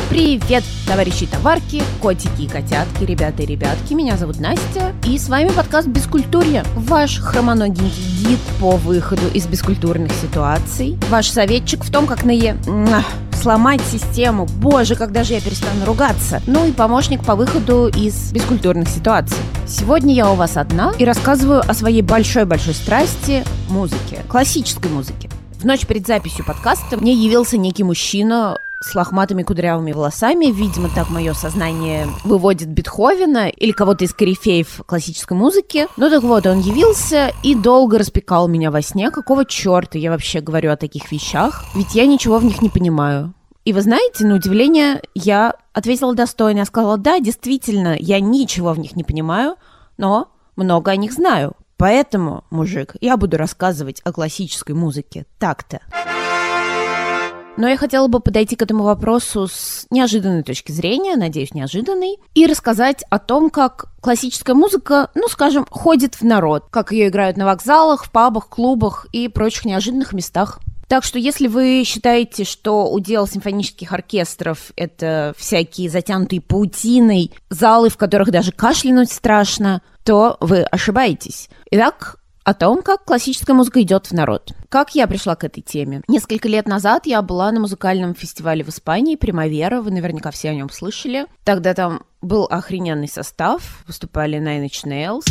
Привет, товарищи и товарки, котики и котятки, ребята и ребятки. Меня зовут Настя, и с вами подкаст «Бескультурье». Ваш хромоногенький гид по выходу из бескультурных ситуаций. Ваш советчик в том, как сломать систему. Боже, когда же я перестану ругаться? Ну и помощник по выходу из бескультурных ситуаций. Сегодня я у вас одна и рассказываю о своей большой-большой страсти – музыке, классической музыке. В ночь перед записью подкаста мне явился некий мужчина с лохматыми кудрявыми волосами. Видимо, так мое сознание выводит Бетховена или кого-то из корифеев классической музыки. Ну так вот, он явился и долго распекал меня во сне. Какого черта я вообще говорю о таких вещах? Ведь я ничего в них не понимаю. И вы знаете, на удивление, я ответила достойно. Я сказала, да, действительно, я ничего в них не понимаю, но много о них знаю. Поэтому, мужик, я буду рассказывать о классической музыке так-то. Но я хотела бы подойти к этому вопросу с неожиданной точки зрения, надеюсь, неожиданной, и рассказать о том, как классическая музыка, скажем, ходит в народ, как ее играют на вокзалах, в пабах, клубах и прочих неожиданных местах. Так что если вы считаете, что удел симфонических оркестров – это всякие затянутые паутиной залы, в которых даже кашлянуть страшно, то вы ошибаетесь. Итак, о том, как классическая музыка идет в народ. Как я пришла к этой теме? Несколько лет назад я была на музыкальном фестивале в Испании «Примавера», вы наверняка все о нем слышали. Тогда там был охрененный состав, выступали Nine Inch Nails.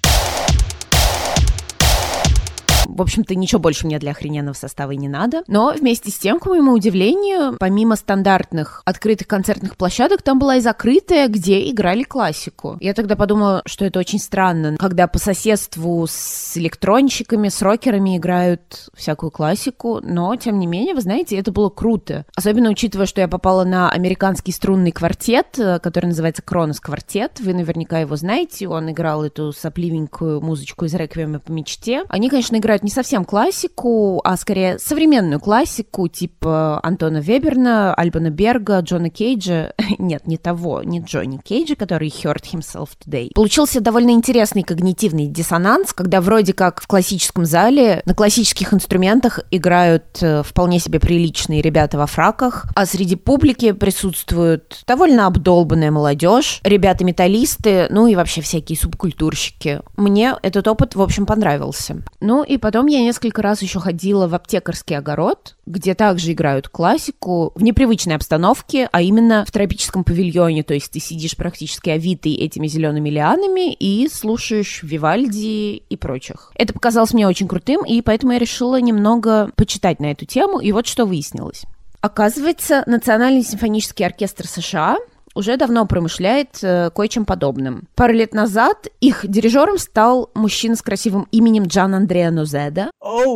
В общем-то, ничего больше мне для охрененного состава и не надо. Но вместе с тем, к моему удивлению, помимо стандартных открытых концертных площадок, там была и закрытая, где играли классику. Я тогда подумала, что это очень странно, когда по соседству с электронщиками, с рокерами играют всякую классику, но, тем не менее, вы знаете, это было круто. Особенно учитывая, что я попала на американский струнный квартет, который называется Кронос Квартет. Вы наверняка его знаете, он играл эту сопливенькую музычку из «Реквиема по мечте». Они, конечно, играют не совсем классику, а скорее современную классику, типа Антона Веберна, Альбана Берга, Джона Кейджа. Нет, не того, не Джонни Кейджа, который Hurt Himself Today. Получился довольно интересный когнитивный диссонанс, когда вроде как в классическом зале на классических инструментах играют вполне себе приличные ребята во фраках, а среди публики присутствуют довольно обдолбанная молодежь, ребята-металлисты, и вообще всякие субкультурщики. Мне этот опыт, в общем, понравился. И потом я несколько раз еще ходила в аптекарский огород, где также играют классику в непривычной обстановке, а именно в тропическом павильоне, то есть ты сидишь практически овитый этими зелеными лианами и слушаешь Вивальди и прочих. Это показалось мне очень крутым, и поэтому я решила немного почитать на эту тему, и вот что выяснилось. Оказывается, Национальный симфонический оркестр США уже давно промышляет кое-чем подобным. Пару лет назад их дирижером стал мужчина с красивым именем Джан Андреа Нозеда. Oh,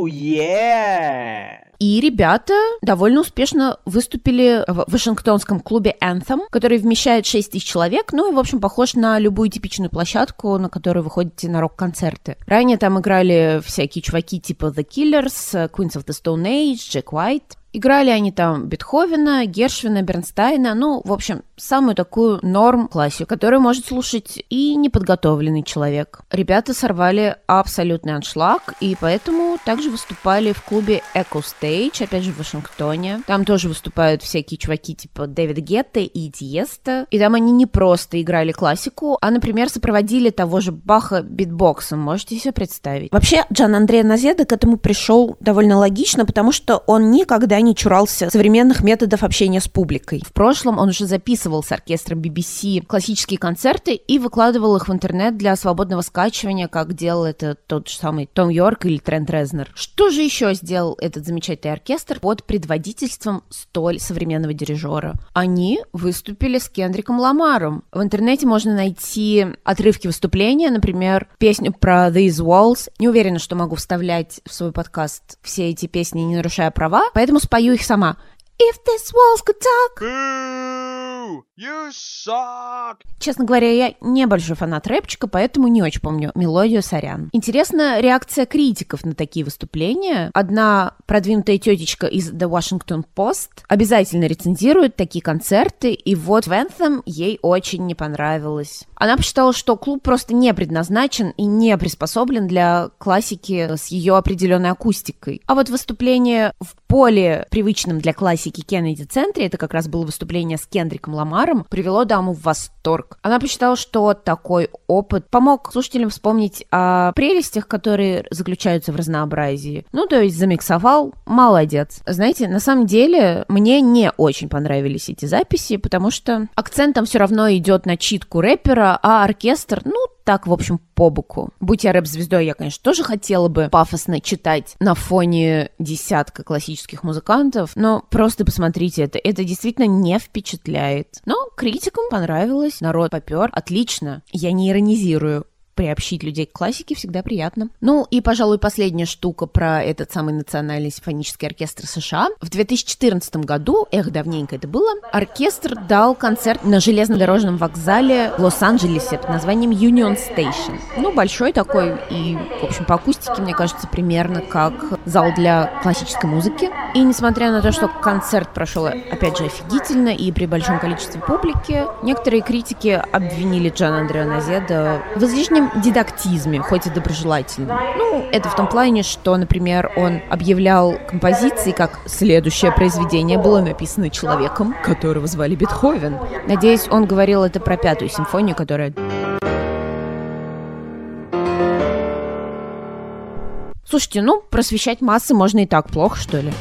yeah! И ребята довольно успешно выступили в вашингтонском клубе Anthem, который вмещает 6 тысяч человек, и, в общем, похож на любую типичную площадку, на которую вы ходите на рок-концерты. Ранее там играли всякие чуваки типа The Killers, Queens of the Stone Age, Jack White. Играли они там Бетховена, Гершвина, Бернстайна, в общем, самую такую норм-классику, которую может слушать и неподготовленный человек. Ребята сорвали абсолютный аншлаг, и поэтому также выступали в клубе Echo Stage, опять же в Вашингтоне. Там тоже выступают всякие чуваки типа Дэвида Гетта и Тиеста. И там они не просто играли классику, а, например, сопроводили того же Баха битбоксом, можете себе представить. Вообще, Джан Андреа Нозеда к этому пришел довольно логично, потому что он никогда не чурался современных методов общения с публикой. В прошлом он уже записывал с оркестром BBC классические концерты и выкладывал их в интернет для свободного скачивания, как делал это тот же самый Том Йорк или Трент Резнор. Что же еще сделал этот замечательный оркестр под предводительством столь современного дирижера? Они выступили с Кендриком Ламаром. В интернете можно найти отрывки выступления, например, песню про These Walls. Не уверена, что могу вставлять в свой подкаст все эти песни, не нарушая права, поэтому спою их сама. If these walls could talk. You suck! Честно говоря, я не большой фанат рэпчика, поэтому не очень помню мелодию, сорян. Интересна реакция критиков на такие выступления. Одна продвинутая тетечка из The Washington Post обязательно рецензирует такие концерты, и вот в Anthem ей очень не понравилось. Она посчитала, что клуб просто не предназначен и не приспособлен для классики с ее определенной акустикой. А вот выступление в более привычном для классики Кеннеди-центре, это как раз было выступление с Кендриком Ламаром, привело даму в восторг. Она посчитала, что такой опыт помог слушателям вспомнить о прелестях, которые заключаются в разнообразии. Ну, то есть замиксовал, молодец. Знаете, на самом деле, мне не очень понравились эти записи, потому что акцент там все равно идет на читку рэпера, а оркестр, так, в общем, по боку. Будь я рэп-звездой, я, конечно, тоже хотела бы пафосно читать на фоне десятка классических музыкантов, но просто посмотрите это действительно не впечатляет. Но критикам понравилось, народ попер, отлично, я не иронизирую. Приобщить людей к классике всегда приятно. Ну и, пожалуй, последняя штука про этот самый Национальный симфонический оркестр США. В 2014 году, давненько это было, оркестр дал концерт на железнодорожном вокзале в Лос-Анджелесе под названием Union Station. Большой такой и, в общем, по акустике, мне кажется, примерно как зал для классической музыки. И несмотря на то, что концерт прошел, опять же, офигительно и при большом количестве публики, некоторые критики обвинили Джана Андреа Нозеда в излишнем дидактизме, хоть и доброжелательном. Это в том плане, что, например, он объявлял композиции, как следующее произведение было написано человеком, которого звали Бетховен. Надеюсь, он говорил это про 5-ю симфонию, которая... Слушайте, просвещать массы можно и так, плохо, что ли?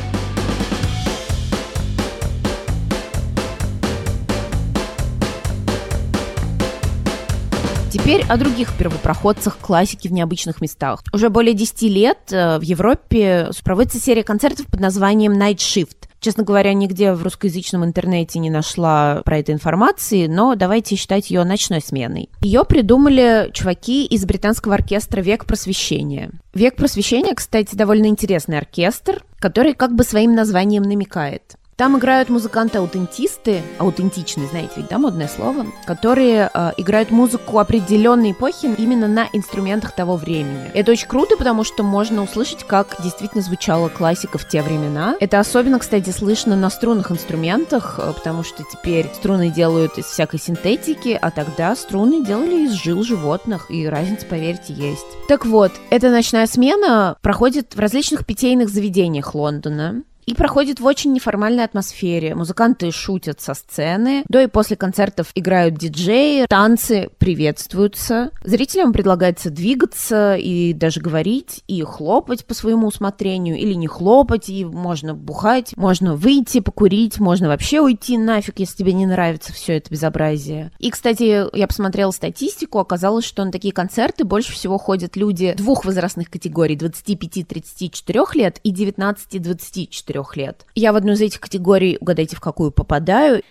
Теперь о других первопроходцах классики в необычных местах. Уже более 10 лет в Европе проводится серия концертов под названием Night Shift. Честно говоря, нигде в русскоязычном интернете не нашла про это информации, но давайте считать ее ночной сменой. Ее придумали чуваки из британского оркестра «Век просвещения». «Век просвещения», кстати, довольно интересный оркестр, который как бы своим названием намекает. Там играют музыканты-аутентисты, аутентичные, знаете ведь, да, модное слово, которые играют музыку определенной эпохи именно на инструментах того времени. Это очень круто, потому что можно услышать, как действительно звучала классика в те времена. Это особенно, кстати, слышно на струнных инструментах, потому что теперь струны делают из всякой синтетики, а тогда струны делали из жил животных, и разница, поверьте, есть. Так вот, эта ночная смена проходит в различных питейных заведениях Лондона. И проходит в очень неформальной атмосфере. Музыканты шутят со сцены, до и после концертов играют диджеи, танцы приветствуются. Зрителям предлагается двигаться и даже говорить, и хлопать по своему усмотрению, или не хлопать, и можно бухать, можно выйти, покурить, можно вообще уйти нафиг, если тебе не нравится все это безобразие. И, кстати, я посмотрела статистику, оказалось, что на такие концерты больше всего ходят люди двух возрастных категорий, 25-34 лет и 19-24 лет. Я в одну из этих категорий, угадайте, в какую попадаю.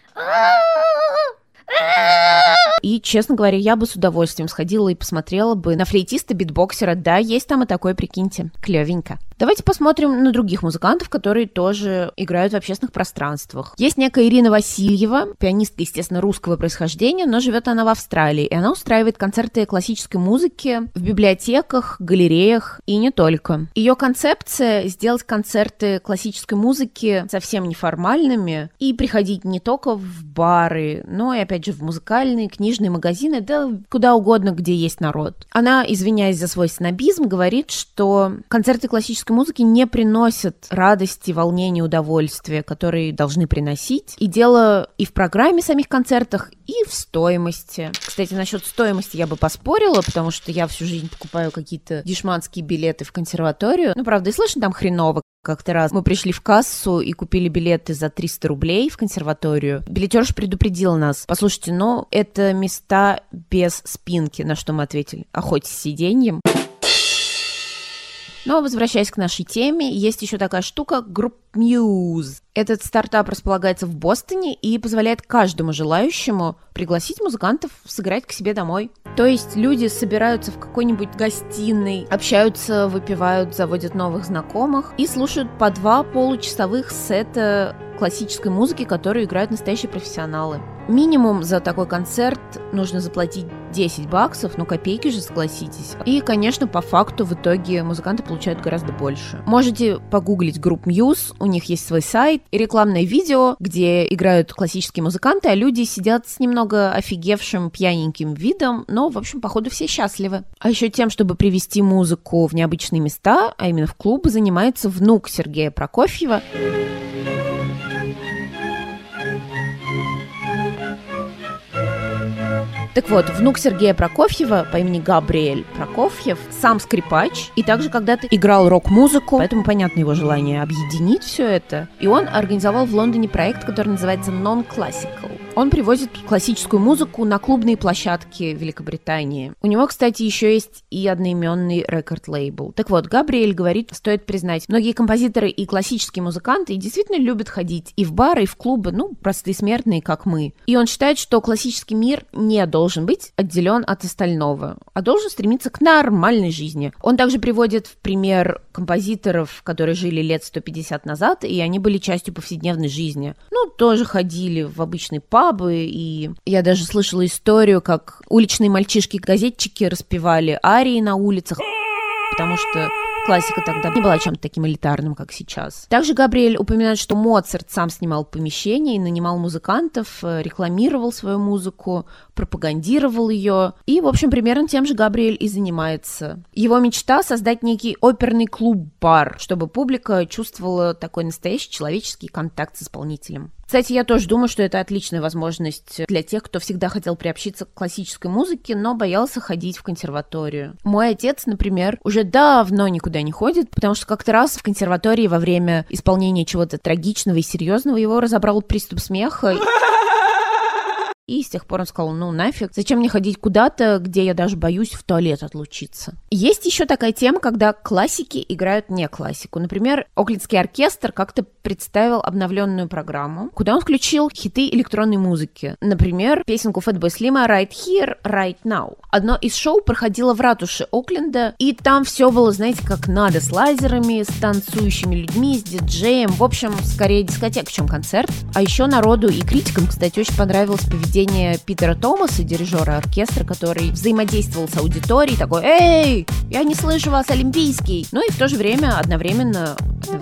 И, честно говоря, я бы с удовольствием сходила и посмотрела бы на флейтиста-битбоксера. Да, есть там и такое, прикиньте. Клевенько. Давайте посмотрим на других музыкантов, которые тоже играют в общественных пространствах. Есть некая Ирина Васильева, пианистка, естественно, русского происхождения, но живет она в Австралии, и она устраивает концерты классической музыки в библиотеках, галереях и не только. Ее концепция — сделать концерты классической музыки совсем неформальными и приходить не только в бары, но и, опять же, в музыкальные, книжные магазины, да куда угодно, где есть народ. Она, извиняясь за свой снобизм, говорит, что концерты классической музыки не приносят радости, волнения, удовольствия, которые должны приносить. И дело и в программе самих концертах, и в стоимости. Кстати, насчет стоимости я бы поспорила, потому что я всю жизнь покупаю какие-то дешманские билеты в консерваторию. Правда, и слышно там хреново. Как-то раз мы пришли в кассу и купили билеты за 300 рублей в консерваторию. Билетерша предупредила нас: послушайте, это места без спинки. На что мы ответили: а хоть с сиденьем. Но, возвращаясь к нашей теме, есть еще такая штука — Group Muse. Этот стартап располагается в Бостоне и позволяет каждому желающему пригласить музыкантов сыграть к себе домой. То есть люди собираются в какой-нибудь гостиной, общаются, выпивают, заводят новых знакомых и слушают по 2 получасовых сета классической музыки, которую играют настоящие профессионалы. Минимум за такой концерт нужно заплатить $10, ну копейки же, согласитесь. И, конечно, по факту в итоге музыканты получают гораздо больше. Можете погуглить группу Muse, у них есть свой сайт и рекламное видео, где играют классические музыканты, а люди сидят с немного офигевшим пьяненьким видом, но, в общем, походу все счастливы. А еще тем, чтобы привести музыку в необычные места, а именно в клубы, занимается внук Сергея Прокофьева. Так вот, внук Сергея Прокофьева по имени Габриэль Прокофьев сам скрипач и также когда-то играл рок-музыку, поэтому понятно его желание объединить все это. И он организовал в Лондоне проект, который называется Non-Classical. Он привозит классическую музыку на клубные площадки Великобритании. У него, кстати, еще есть и одноименный рекорд-лейбл. Так вот, Габриэль говорит, стоит признать, многие композиторы и классические музыканты действительно любят ходить и в бары, и в клубы, ну, простые смертные, как мы. И он считает, что классический мир не должен быть отделен от остального, а должен стремиться к нормальной жизни. Он также приводит в пример композиторов, которые жили лет 150 назад, и они были частью повседневной жизни. Ну, тоже ходили в обычный паб, и я даже слышала историю, как уличные мальчишки-газетчики распевали арии на улицах, потому что классика тогда не была чем-то таким элитарным, как сейчас. Также Габриэль упоминает, что Моцарт сам снимал помещение и нанимал музыкантов, рекламировал свою музыку, пропагандировал ее. И, в общем, примерно тем же Габриэль и занимается. Его мечта — создать некий оперный клуб-бар, чтобы публика чувствовала такой настоящий человеческий контакт с исполнителем. Кстати, я тоже думаю, что это отличная возможность для тех, кто всегда хотел приобщиться к классической музыке, но боялся ходить в консерваторию. Мой отец, например, уже давно никуда не ходит, потому что как-то раз в консерватории во время исполнения чего-то трагичного и серьезного его разобрал приступ смеха. И с тех пор он сказал, ну нафиг, зачем мне ходить куда-то, где я даже боюсь в туалет отлучиться. Есть еще такая тема, когда классики играют не классику. Например, Оклендский оркестр как-то представил обновленную программу, куда он включил хиты электронной музыки. Например, песенку Fatboy Slim «Right Here, Right Now». Одно из шоу проходило в ратуше Окленда, и там все было, знаете, как надо, с лазерами, с танцующими людьми, с диджеем. В общем, скорее дискотека, чем концерт. А еще народу и критикам, кстати, очень понравилось поведение Питера Томаса, дирижера оркестра, который взаимодействовал с аудиторией, такой: «Эй, я не слышу вас, олимпийский!» Ну и в то же время одновременно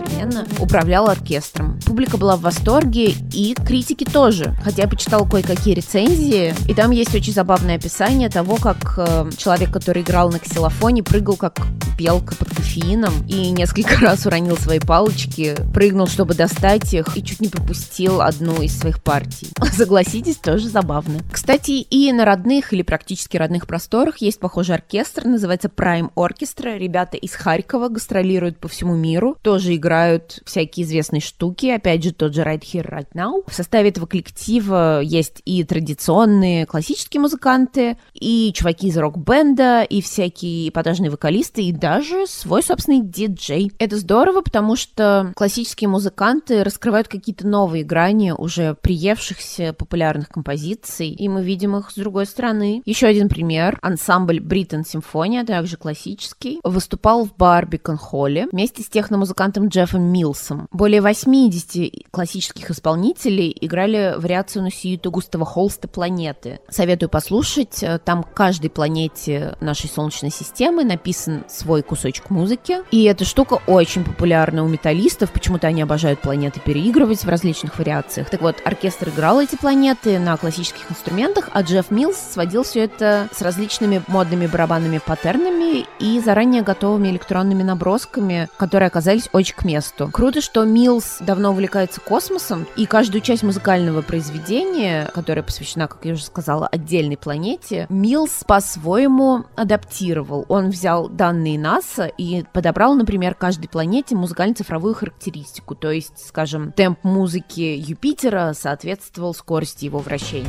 управлял оркестром. Публика была в восторге, и критики тоже. Хотя я почитала кое-какие рецензии, и там есть очень забавное описание того, как человек, который играл на ксилофоне, прыгал как белка под кофеином и несколько раз уронил свои палочки, прыгнул, чтобы достать их, и чуть не пропустил одну из своих партий. Согласитесь, тоже забавно. Кстати, и на родных или практически родных просторах есть похожий оркестр, называется Prime Orchestra. Ребята из Харькова гастролируют по всему миру, тоже играют всякие известные штуки, опять же, тот же Right Here, Right Now. В составе этого коллектива есть и традиционные классические музыканты, и чуваки из рок-бенда, и всякие эпатажные вокалисты, и даже свой собственный диджей. Это здорово, потому что классические музыканты раскрывают какие-то новые грани уже приевшихся популярных композиций, и мы видим их с другой стороны. Еще один пример. Ансамбль Бритон Симфония, также классический, выступал в Барбикон-холле вместе с техномузыкантом Джеффом Милсом. Более 80 классических исполнителей играли вариацию на сюиту Густава Холста «Планеты». Советую послушать. Там к каждой планете нашей Солнечной системы написан свой кусочек музыки. И эта штука очень популярна у металлистов. Почему-то они обожают планеты переигрывать в различных вариациях. Так вот, оркестр играл эти планеты на классических инструментах, а Джефф Милс сводил все это с различными модными барабанными паттернами и заранее готовыми электронными набросками, которые оказались очень к месту. Круто, что Милс давно увлекается космосом, и каждую часть музыкального произведения, которая посвящена, как я уже сказала, отдельной планете, Милс по-своему адаптировал. Он взял данные НАСА и подобрал, например, каждой планете музыкально-цифровую характеристику, то есть, скажем, темп музыки Юпитера соответствовал скорости его вращения.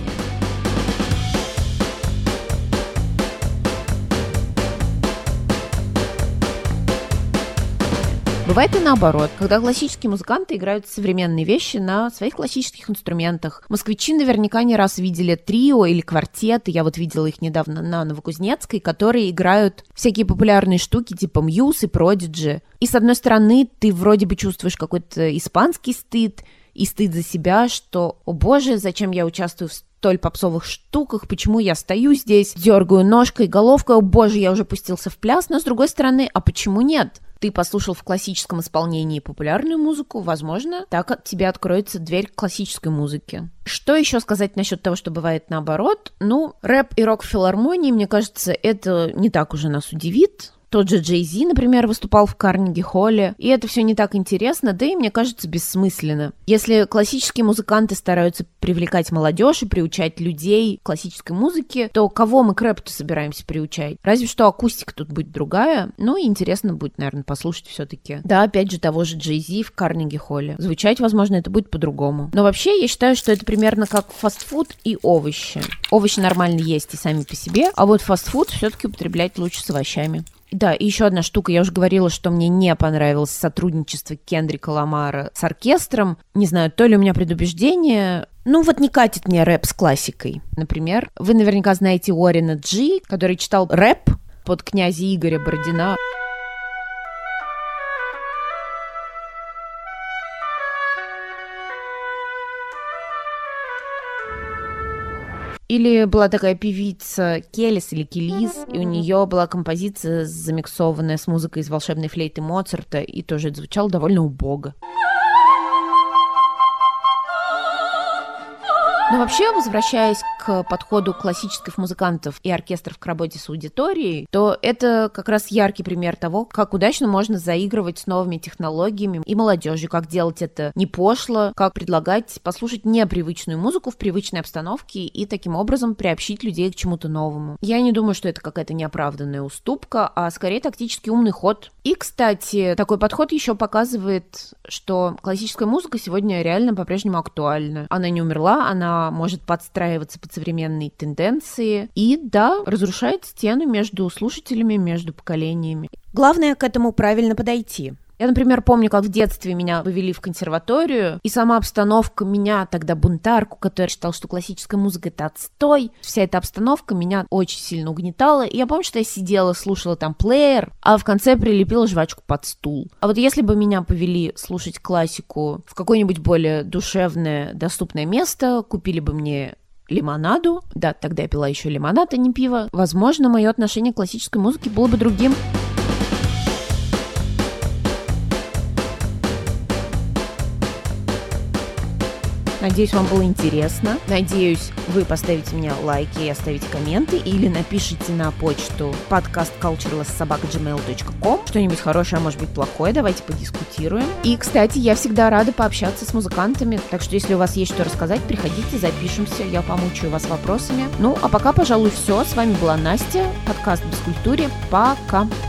Бывает и наоборот, когда классические музыканты играют современные вещи на своих классических инструментах. Москвичи наверняка не раз видели трио или квартеты, я вот видела их недавно на Новокузнецкой, которые играют всякие популярные штуки типа Muse и Prodigy. И с одной стороны, ты вроде бы чувствуешь какой-то испанский стыд, и стыд за себя, что, о боже, зачем я участвую в столь попсовых штуках, почему я стою здесь, дергаю ножкой, головкой, о боже, я уже пустился в пляс, но с другой стороны, а почему нет? Ты послушал в классическом исполнении популярную музыку, возможно, так от тебя откроется дверь к классической музыке. Что еще сказать насчет того, что бывает наоборот? Рэп и рок-филармонии, мне кажется, это не так уже нас удивит. Тот же Джей-Зи, например, выступал в Карнеги-холле, и это все не так интересно, да и, мне кажется, бессмысленно. Если классические музыканты стараются привлекать молодежь и приучать людей к классической музыке, то кого мы к рэпу-то собираемся приучать? Разве что акустика тут будет другая, и интересно будет, наверное, послушать все-таки. Да, опять же, того же Джей-Зи в Карнеги-холле. Звучать, возможно, это будет по-другому. Но вообще, я считаю, что это примерно как фастфуд и овощи. Овощи нормально есть и сами по себе, а вот фастфуд все-таки употреблять лучше с овощами. Да, и еще одна штука. Я уже говорила, что мне не понравилось сотрудничество Кендрика Ламара с оркестром. Не знаю, то ли у меня предубеждение. Не катит мне рэп с классикой. Например, вы наверняка знаете Уоррена Джи, который читал рэп под князя Игоря Бородина. Или была такая певица Келис или Келис, и у нее была композиция, замиксованная с музыкой из «Волшебной флейты» Моцарта, и тоже это звучало довольно убого. Но вообще, возвращаясь к подходу классических музыкантов и оркестров к работе с аудиторией, то это как раз яркий пример того, как удачно можно заигрывать с новыми технологиями и молодежью, как делать это не пошло, как предлагать послушать непривычную музыку в привычной обстановке и таким образом приобщить людей к чему-то новому. Я не думаю, что это какая-то неоправданная уступка, а скорее тактически умный ход. И, кстати, такой подход еще показывает, что классическая музыка сегодня реально по-прежнему актуальна. Она не умерла, она может подстраиваться под современные тенденции и, да, разрушает стену между слушателями, между поколениями. Главное к этому правильно подойти. Я, например, помню, как в детстве меня повели в консерваторию, и сама обстановка меня, тогда бунтарку, которая считала, что классическая музыка — это отстой, вся эта обстановка меня очень сильно угнетала, и я помню, что я сидела, слушала там плеер, а в конце прилепила жвачку под стул. А вот если бы меня повели слушать классику в какое-нибудь более душевное, доступное место, купили бы мне лимонаду, да, тогда я пила еще лимонад, а не пиво, возможно, мое отношение к классической музыке было бы другим. Надеюсь, вам было интересно. Надеюсь, вы поставите мне лайки и оставите комменты или напишите на почту podcastcultureless@gmail.com что-нибудь хорошее, а может быть плохое. Давайте подискутируем. И, кстати, я всегда рада пообщаться с музыкантами, так что если у вас есть что рассказать, приходите, запишемся, я помучаю вас вопросами. А пока, пожалуй, все. С вами была Настя, подкаст «Бескультуре». Пока!